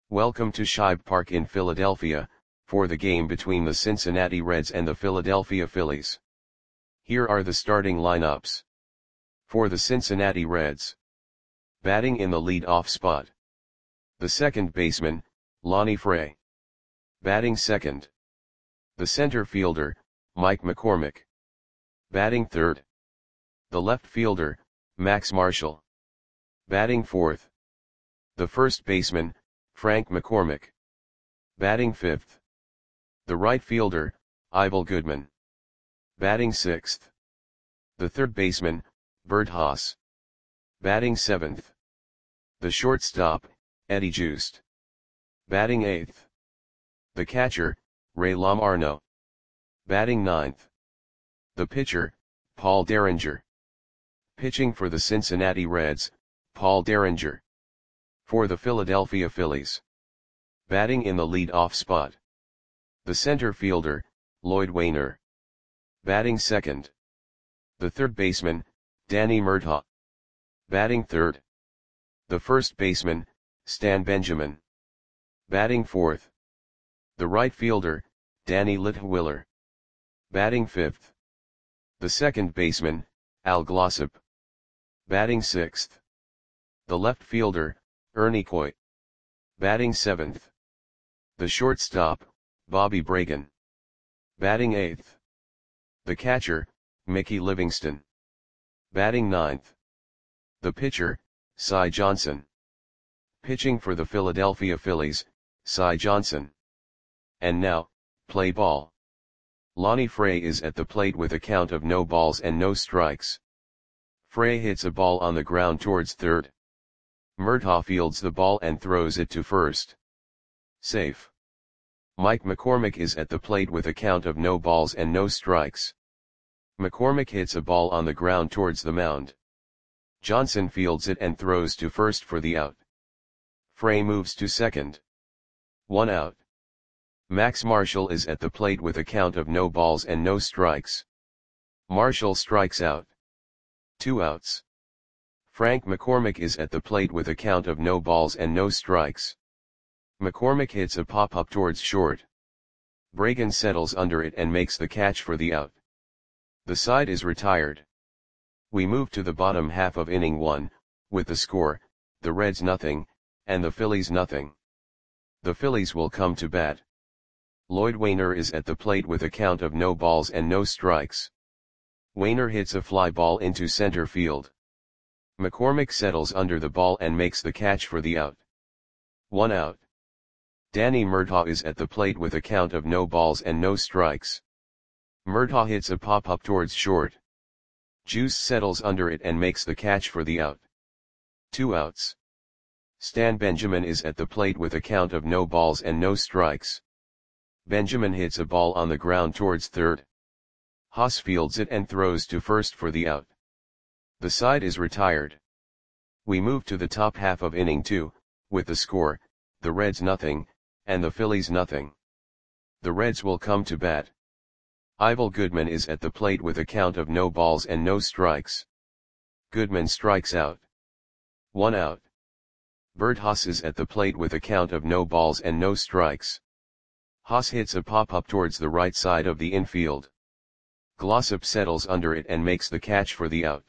Welcome to Shibe Park in Philadelphia, for the game between the Cincinnati Reds and the Philadelphia Phillies. Here are the starting lineups. For the Cincinnati Reds. Batting in the lead-off spot. The second baseman, Lonnie Fray. Batting second. The center fielder, Mike McCormick. Batting third. The left fielder, Max Marshall. Batting fourth. The first baseman, Frank McCormick. Batting fifth. The right fielder, Ivel Goodman. Batting sixth. The third baseman, Bert Haas. Batting seventh. The shortstop, Eddie Joost. Batting eighth. The catcher, Ray Lamarno. Batting ninth. The pitcher, Paul Derringer. Pitching for the Cincinnati Reds, Paul Derringer. For the Philadelphia Phillies. Batting in the lead-off spot. The center fielder, Lloyd Wainer. Batting second. The third baseman, Danny Murtaugh. Batting third. The first baseman, Stan Benjamin. Batting fourth. The right fielder, Danny Litwiller. Batting fifth. The second baseman, Al Glossop. Batting sixth. The left fielder, Ernie Coit. Batting seventh. The shortstop, Bobby Bragan. Batting eighth. The catcher, Mickey Livingston. Batting ninth. The pitcher, Cy Johnson. Pitching for the Philadelphia Phillies, Cy Johnson. And now, play ball. Lonnie Fray is at the plate with a count of no balls and no strikes. Fray hits a ball on the ground towards third. Murtaugh fields the ball and throws it to first. Safe. Mike McCormick is at the plate with a count of no balls and no strikes. McCormick hits a ball on the ground towards the mound. Johnson fields it and throws to first for the out. Fray moves to second. 1 out. Max Marshall is at the plate with a count of no balls and no strikes. Marshall strikes out. 2 outs. Frank McCormick is at the plate with a count of no balls and no strikes. McCormick hits a pop-up towards short. Bragan settles under it and makes the catch for the out. The side is retired. We move to the bottom half of inning 1, with the score, the Reds nothing, and the Phillies nothing. The Phillies will come to bat. Lloyd Wainer is at the plate with a count of no balls and no strikes. Wainer hits a fly ball into center field. McCormick settles under the ball and makes the catch for the out. 1 out. Danny Murtaugh is at the plate with a count of no balls and no strikes. Murtaugh hits a pop-up towards short. Juice settles under it and makes the catch for the out. 2 outs. Stan Benjamin is at the plate with a count of no balls and no strikes. Benjamin hits a ball on the ground towards third. Haas fields it and throws to first for the out. The side is retired. We move to the top half of inning 2, with the score, the Reds nothing, and the Phillies nothing. The Reds will come to bat. Ivel Goodman is at the plate with a count of no balls and no strikes. Goodman strikes out. 1 out. Bert Haas is at the plate with a count of no balls and no strikes. Haas hits a pop-up towards the right side of the infield. Glossop settles under it and makes the catch for the out.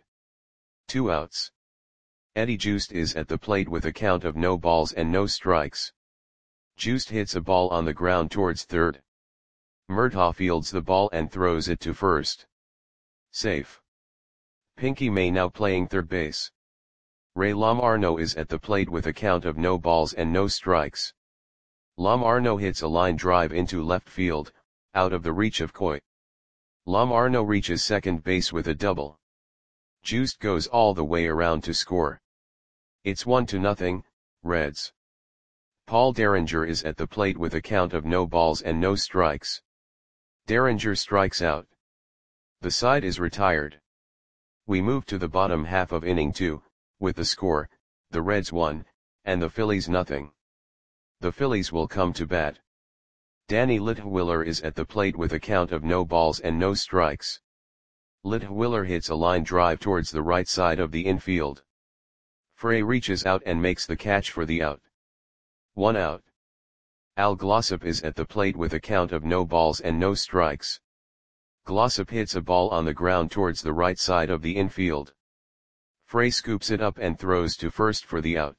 2 outs. Eddie Joost is at the plate with a count of no balls and no strikes. Joost hits a ball on the ground towards third. Murtaugh fields the ball and throws it to first. Safe. Pinky May now playing third base. Ray Lamarno is at the plate with a count of no balls and no strikes. Lamarno hits a line drive into left field, out of the reach of Coit. Lamarno reaches second base with a double. Joost goes all the way around to score. It's 1-0, Reds. Paul Derringer is at the plate with a count of no balls and no strikes. Derringer strikes out. The side is retired. We move to the bottom half of inning 2, with the score, the Reds 1, and the Phillies nothing. The Phillies will come to bat. Danny Litwiller is at the plate with a count of no balls and no strikes. Litwiller hits a line drive towards the right side of the infield. Fray reaches out and makes the catch for the out. 1 out. Al Glossop is at the plate with a count of no balls and no strikes. Glossop hits a ball on the ground towards the right side of the infield. Frey scoops it up and throws to first for the out.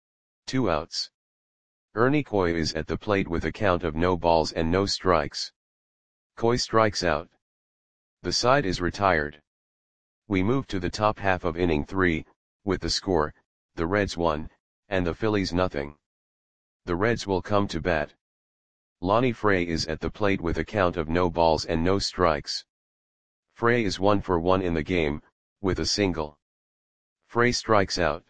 2 outs. Ernie Coy is at the plate with a count of no balls and no strikes. Coy strikes out. The side is retired. We move to the top half of inning 3, with the score, the Reds 1, and the Phillies nothing. The Reds will come to bat. Lonnie Frey is at the plate with a count of no balls and no strikes. Frey is 1 for 1 in the game, with a single. Frey strikes out.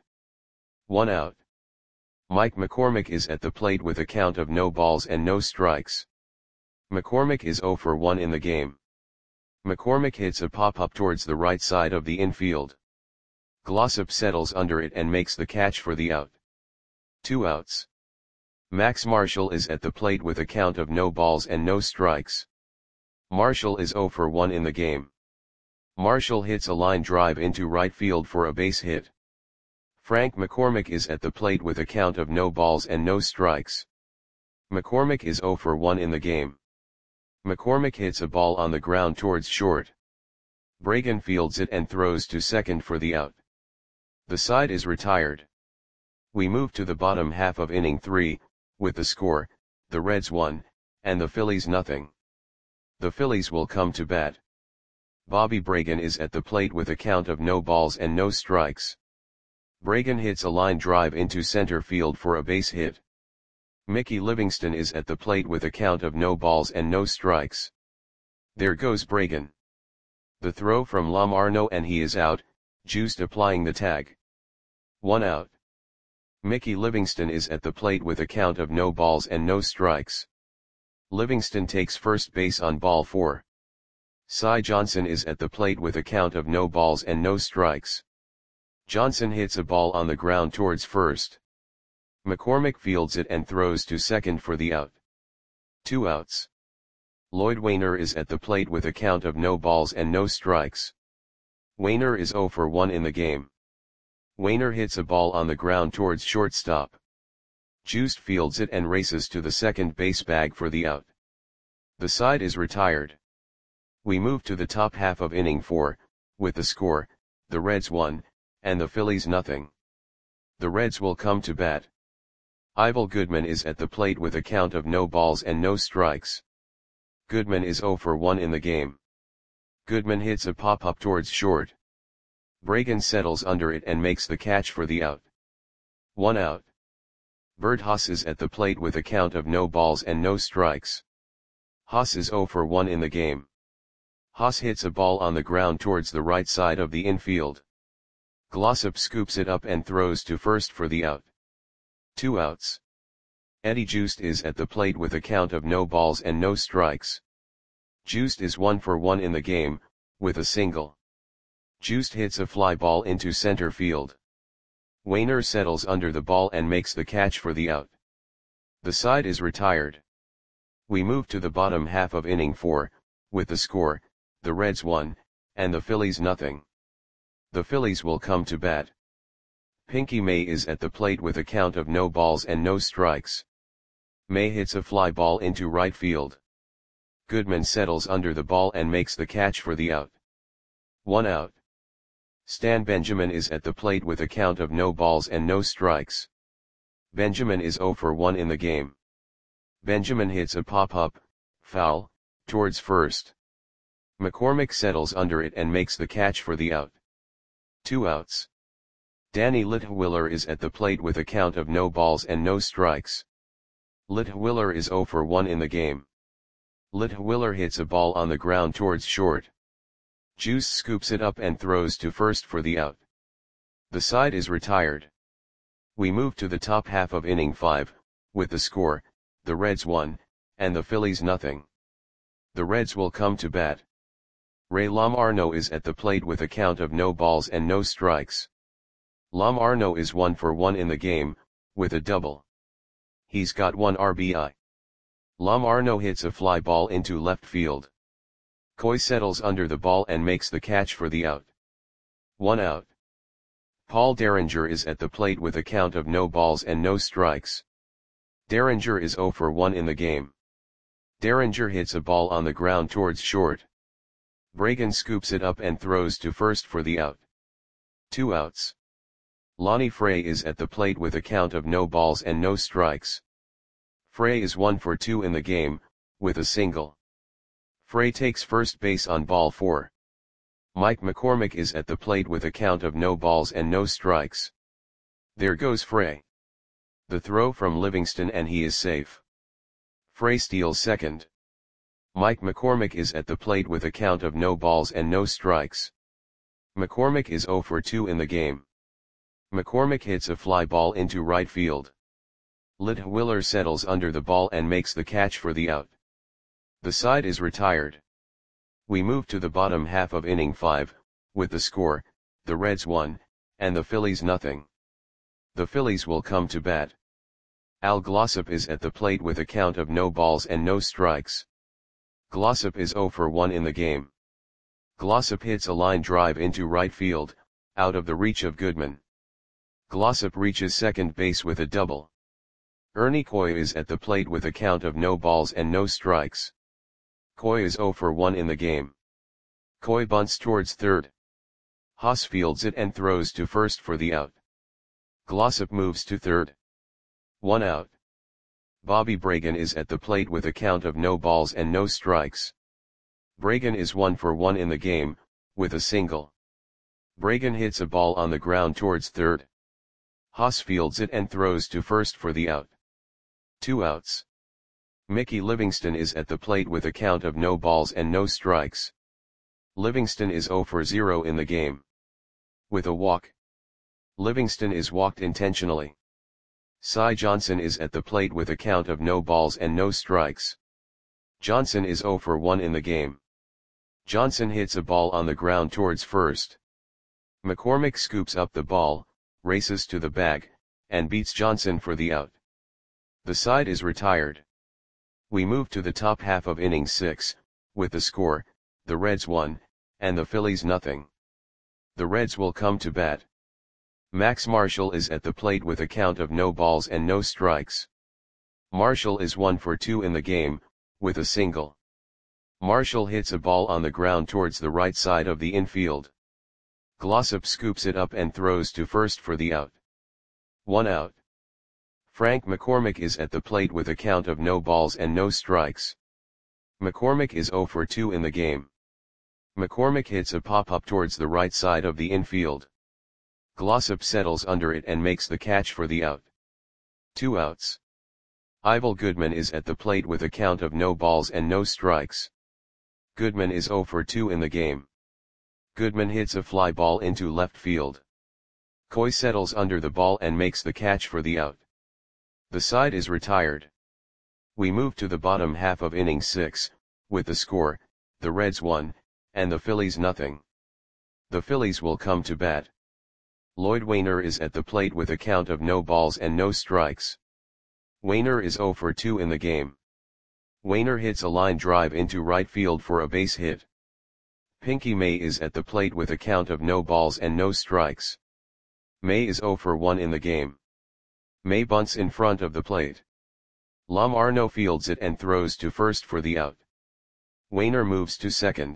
1 out. Mike McCormick is at the plate with a count of no balls and no strikes. McCormick is 0 for 1 in the game. McCormick hits a pop-up towards the right side of the infield. Glossop settles under it and makes the catch for the out. 2 outs. Max Marshall is at the plate with a count of no balls and no strikes. Marshall is 0 for 1 in the game. Marshall hits a line drive into right field for a base hit. Frank McCormick is at the plate with a count of no balls and no strikes. McCormick is 0 for 1 in the game. McCormick hits a ball on the ground towards short. Bragan fields it and throws to second for the out. The side is retired. We move to the bottom half of inning 3, with the score, the Reds 1, and the Phillies nothing. The Phillies will come to bat. Bobby Bragan is at the plate with a count of no balls and no strikes. Bragan hits a line drive into center field for a base hit. Mickey Livingston is at the plate with a count of no balls and no strikes. There goes Bragan. The throw from Lam Arno and he is out, Juiced applying the tag. 1 out. Mickey Livingston is at the plate with a count of no balls and no strikes. Livingston takes first base on ball 4. Cy Johnson is at the plate with a count of no balls and no strikes. Johnson hits a ball on the ground towards first. McCormick fields it and throws to second for the out. 2 outs. Lloyd Wainer is at the plate with a count of no balls and no strikes. Wainer is 0 for 1 in the game. Wainer hits a ball on the ground towards shortstop. Juiced fields it and races to the second base bag for the out. The side is retired. We move to the top half of inning 4, with the score, the Reds 1, and the Phillies nothing. The Reds will come to bat. Ivel Goodman is at the plate with a count of no balls and no strikes. Goodman is 0 for 1 in the game. Goodman hits a pop-up towards short. Bragan settles under it and makes the catch for the out. 1 out. Bert Haas is at the plate with a count of no balls and no strikes. Haas is 0 for 1 in the game. Haas hits a ball on the ground towards the right side of the infield. Glossop scoops it up and throws to first for the out. 2 outs. Eddie Juiced is at the plate with a count of no balls and no strikes. Juiced is 1 for 1 in the game, with a single. Juiced hits a fly ball into center field. Wainer settles under the ball and makes the catch for the out. The side is retired. We move to the bottom half of inning 4, with the score, the Reds 1, and the Phillies nothing. The Phillies will come to bat. Pinky May is at the plate with a count of no balls and no strikes. May hits a fly ball into right field. Goodman settles under the ball and makes the catch for the out. 1 out. Stan Benjamin is at the plate with a count of no balls and no strikes. Benjamin is 0 for 1 in the game. Benjamin hits a pop-up, foul, towards first. McCormick settles under it and makes the catch for the out. 2 outs. Danny Litwiller is at the plate with a count of no balls and no strikes. Litwiller is 0 for 1 in the game. Litwiller hits a ball on the ground towards short. Juice scoops it up and throws to first for the out. The side is retired. We move to the top half of inning 5, with the score, the Reds 1, and the Phillies nothing. The Reds will come to bat. Ray Lam Arno is at the plate with a count of no balls and no strikes. Lam Arno is 1 for 1 in the game, with a double. He's got 1 RBI. Lam Arno hits a fly ball into left field. Coy settles under the ball and makes the catch for the out. 1 out. Paul Derringer is at the plate with a count of no balls and no strikes. Derringer is 0 for 1 in the game. Derringer hits a ball on the ground towards short. Bragan scoops it up and throws to first for the out. 2 outs. Lonnie Frey is at the plate with a count of no balls and no strikes. Frey is 1 for 2 in the game, with a single. Frey takes first base on ball 4. Mike McCormick is at the plate with a count of no balls and no strikes. There goes Frey. The throw from Livingston and he is safe. Frey steals second. Mike McCormick is at the plate with a count of no balls and no strikes. McCormick is 0 for 2 in the game. McCormick hits a fly ball into right field. Litwiller settles under the ball and makes the catch for the out. The side is retired. We move to the bottom half of inning 5, with the score, the Reds 1, and the Phillies nothing. The Phillies will come to bat. Al Glossop is at the plate with a count of no balls and no strikes. Glossop is 0 for 1 in the game. Glossop hits a line drive into right field, out of the reach of Goodman. Glossop reaches second base with a double. Ernie Coy is at the plate with a count of no balls and no strikes. Coy is 0 for 1 in the game. Coy bunts towards third. Haas fields it and throws to first for the out. Glossop moves to third. 1 out. Bobby Bragan is at the plate with a count of no balls and no strikes. Bragan is 1 for 1 in the game, with a single. Bragan hits a ball on the ground towards third. Haas fields it and throws to first for the out. 2 outs. Mickey Livingston is at the plate with a count of no balls and no strikes. Livingston is 0 for 0 in the game. With a walk. Livingston is walked intentionally. Cy Johnson is at the plate with a count of no balls and no strikes. Johnson is 0 for 1 in the game. Johnson hits a ball on the ground towards first. McCormick scoops up the ball, races to the bag, and beats Johnson for the out. The side is retired. We move to the top half of inning 6, with the score, the Reds 1, and the Phillies nothing. The Reds will come to bat. Max Marshall is at the plate with a count of no balls and no strikes. Marshall is 1 for 2 in the game, with a single. Marshall hits a ball on the ground towards the right side of the infield. Glossop scoops it up and throws to first for the out. 1 out. Frank McCormick is at the plate with a count of no balls and no strikes. McCormick is 0 for 2 in the game. McCormick hits a pop-up towards the right side of the infield. Glossop settles under it and makes the catch for the out. 2 outs. Ivel Goodman is at the plate with a count of no balls and no strikes. Goodman is 0 for 2 in the game. Goodman hits a fly ball into left field. Coy settles under the ball and makes the catch for the out. The side is retired. We move to the bottom half of inning 6, with the score, the Reds 1, and the Phillies nothing. The Phillies will come to bat. Lloyd Wainer is at the plate with a count of no balls and no strikes. Wainer is 0 for 2 in the game. Wainer hits a line drive into right field for a base hit. Pinky May is at the plate with a count of no balls and no strikes. May is 0 for 1 in the game. May bunts in front of the plate. Lam Arno fields it and throws to first for the out. Wainer moves to second.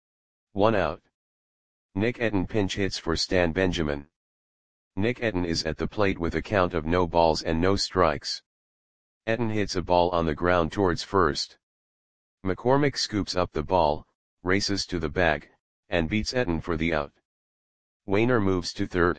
1 out. Nick Etten pinch hits for Stan Benjamin. Nick Etten is at the plate with a count of no balls and no strikes. Etten hits a ball on the ground towards first. McCormick scoops up the ball, races to the bag, and beats Etten for the out. Wainer moves to third.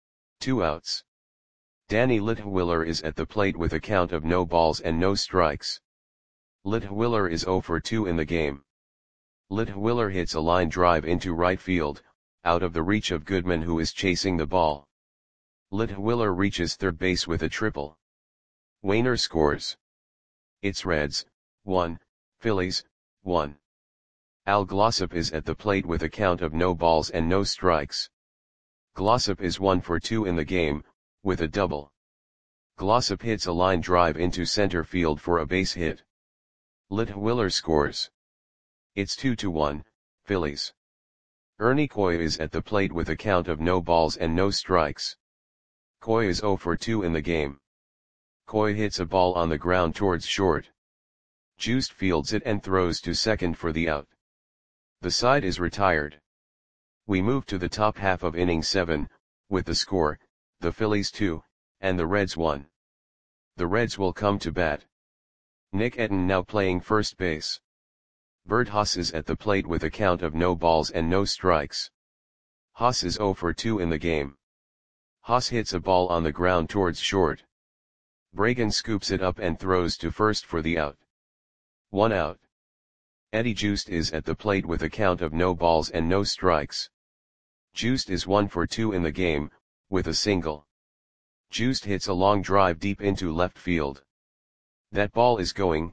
2 outs. Danny Litwiller is at the plate with a count of no balls and no strikes. Litwiller is 0 for 2 in the game. Litwiller hits a line drive into right field, out of the reach of Goodman who is chasing the ball. Litwiller reaches third base with a triple. Wainer scores. It's Reds, 1, Phillies, 1. Al Glossop is at the plate with a count of no balls and no strikes. Glossop is 1 for 2 in the game, with a double. Glossop hits a line drive into center field for a base hit. Litwiller scores. It's 2-1, Phillies. Ernie Coy is at the plate with a count of no balls and no strikes. Coy is 0 for 2 in the game. Coy hits a ball on the ground towards short. Joost fields it and throws to second for the out. The side is retired. We move to the top half of inning 7, with the score, the Phillies 2, and the Reds 1. The Reds will come to bat. Nick Etten now playing first base. Bert Haas is at the plate with a count of no balls and no strikes. Haas is 0 for 2 in the game. Haas hits a ball on the ground towards short. Bragan scoops it up and throws to first for the out. 1 out. Eddie Joost is at the plate with a count of no balls and no strikes. Joost is 1 for 2 in the game, with a single. Joost hits a long drive deep into left field. That ball is gone.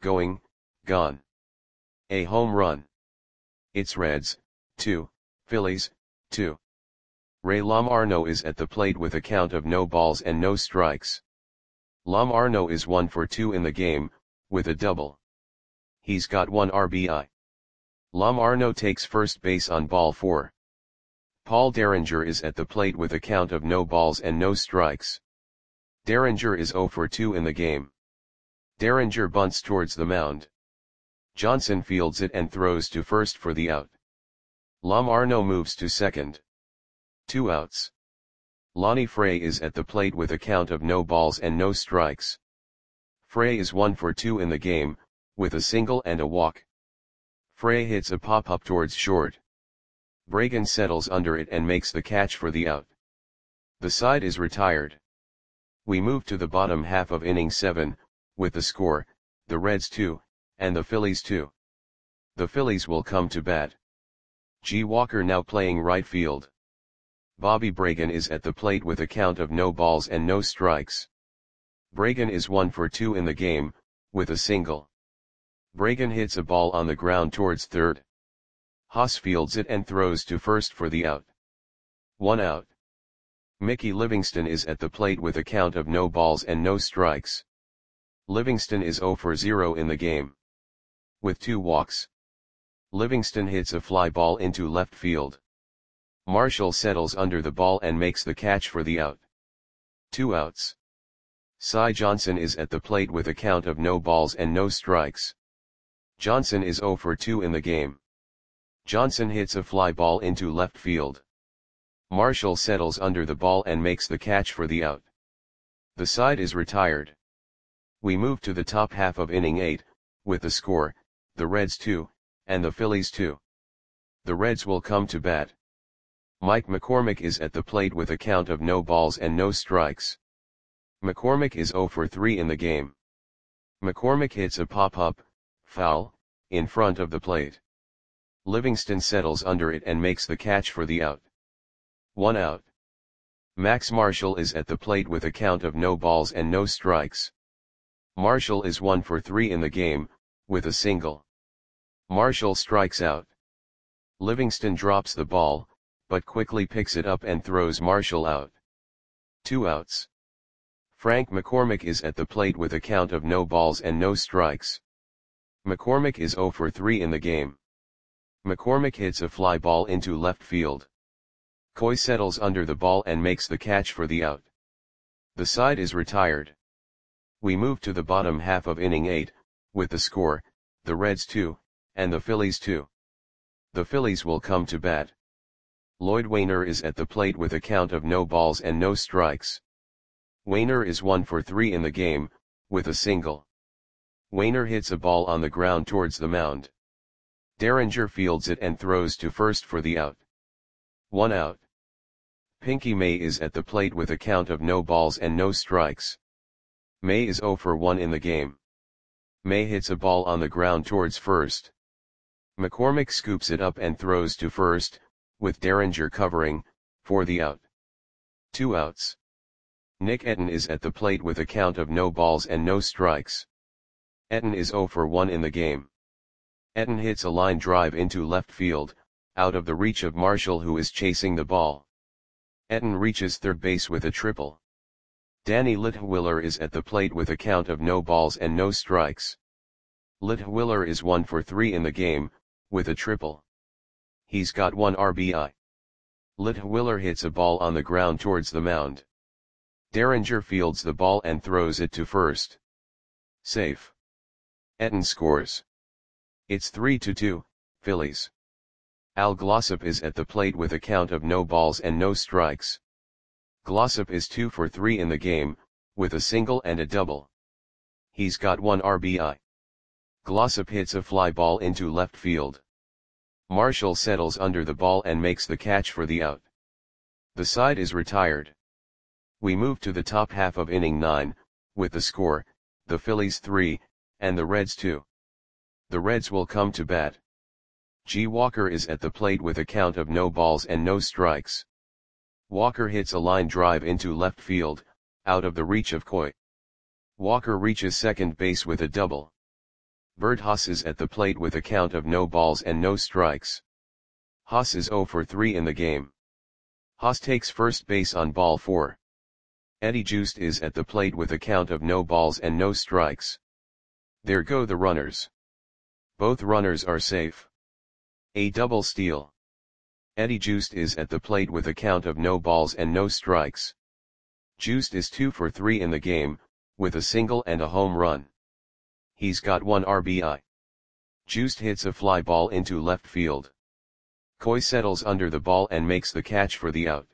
A home run. It's Reds, 2, Phillies, 2. Ray Lamarno is at the plate with a count of no balls and no strikes. Lamarno is 1 for 2 in the game, with a double. He's got 1 RBI. Lamarno takes first base on ball 4. Paul Derringer is at the plate with a count of no balls and no strikes. Derringer is 0 for 2 in the game. Derringer bunts towards the mound. Johnson fields it and throws to first for the out. Lamarno moves to second. 2 outs. Lonnie Frey is at the plate with a count of no balls and no strikes. Frey is 1 for 2 in the game, with a single and a walk. Frey hits a pop-up towards short. Bragan settles under it and makes the catch for the out. The side is retired. We move to the bottom half of inning 7, with the score, the Reds 2, and the Phillies 2. The Phillies will come to bat. G. Walker now playing right field. Bobby Bragan is at the plate with a count of no balls and no strikes. Bragan is 1 for 2 in the game, with a single. Bragan hits a ball on the ground towards third. Haas fields it and throws to first for the out. 1 out. Mickey Livingston is at the plate with a count of no balls and no strikes. Livingston is 0 for 0 in the game. With 2 walks. Livingston hits a fly ball into left field. Marshall settles under the ball and makes the catch for the out. 2 outs. Cy Johnson is at the plate with a count of no balls and no strikes. Johnson is 0 for 2 in the game. Johnson hits a fly ball into left field. Marshall settles under the ball and makes the catch for the out. The side is retired. We move to the top half of inning 8, with the score, the Reds 2, and the Phillies 2. The Reds will come to bat. Mike McCormick is at the plate with a count of no balls and no strikes. McCormick is 0 for 3 in the game. McCormick hits a pop-up, foul, in front of the plate. Livingston settles under it and makes the catch for the out. 1 out. Max Marshall is at the plate with a count of no balls and no strikes. Marshall is 1 for 3 in the game, with a single. Marshall strikes out. Livingston drops the ball, but quickly picks it up and throws Marshall out. 2 outs. Frank McCormick is at the plate with a count of no balls and no strikes. McCormick is 0 for 3 in the game. McCormick hits a fly ball into left field. Coy settles under the ball and makes the catch for the out. The side is retired. We move to the bottom half of inning 8, with the score, the Reds 2, and the Phillies 2. The Phillies will come to bat. Lloyd Wainer is at the plate with a count of no balls and no strikes. Wainer is 1 for 3 in the game, with a single. Wainer hits a ball on the ground towards the mound. Derringer fields it and throws to first for the out. 1 out. Pinky May is at the plate with a count of no balls and no strikes. May is 0 for 1 in the game. May hits a ball on the ground towards first. McCormick scoops it up and throws to first, with Derringer covering, for the out. 2 outs. Nick Etten is at the plate with a count of no balls and no strikes. Etten is 0 for 1 in the game. Etten hits a line drive into left field, out of the reach of Marshall who is chasing the ball. Etten reaches third base with a triple. Danny Litwiller is at the plate with a count of no balls and no strikes. Litwiller is 1 for 3 in the game, with a triple. He's got 1 RBI. Litwiller hits a ball on the ground towards the mound. Derringer fields the ball and throws it to first. Safe. Etten scores. It's 3-2, Phillies. Al Glossop is at the plate with a count of no balls and no strikes. Glossop is 2 for 3 in the game, with a single and a double. He's got 1 RBI. Glossop hits a fly ball into left field. Marshall settles under the ball and makes the catch for the out. The side is retired. We move to the top half of inning 9, with the score, the Phillies 3, and the Reds 2. The Reds will come to bat. G. Walker is at the plate with a count of no balls and no strikes. Walker hits a line drive into left field, out of the reach of Coy. Walker reaches second base with a double. Bert Haas is at the plate with a count of no balls and no strikes. Haas is 0 for 3 in the game. Haas takes first base on ball 4. Eddie Joost is at the plate with a count of no balls and no strikes. There go the runners. Both runners are safe. A double steal. Eddie Joost is at the plate with a count of no balls and no strikes. Joost is 2 for 3 in the game, with a single and a home run. He's got 1 RBI. Joost hits a fly ball into left field. Coy settles under the ball and makes the catch for the out.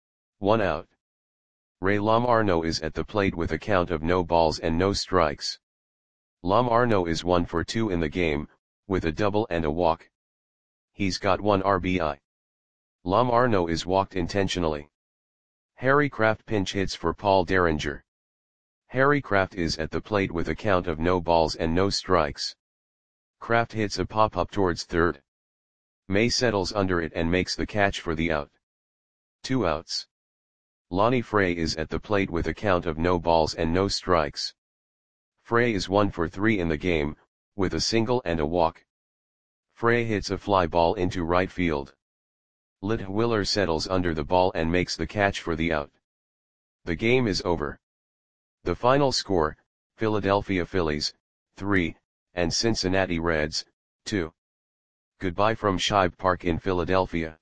1 out. Ray Lamarno is at the plate with a count of no balls and no strikes. Lamarno is 1 for 2 in the game, with a double and a walk. He's got 1 RBI. Lamarno is walked intentionally. Harry Kraft pinch hits for Paul Derringer. Harry Kraft is at the plate with a count of no balls and no strikes. Kraft hits a pop-up towards third. May settles under it and makes the catch for the out. 2 outs. Lonnie Frey is at the plate with a count of no balls and no strikes. Frey is 1 for 3 in the game, with a single and a walk. Frey hits a fly ball into right field. Litwiller settles under the ball and makes the catch for the out. The game is over. The final score, Philadelphia Phillies, 3, and Cincinnati Reds, 2. Goodbye from Shibe Park in Philadelphia.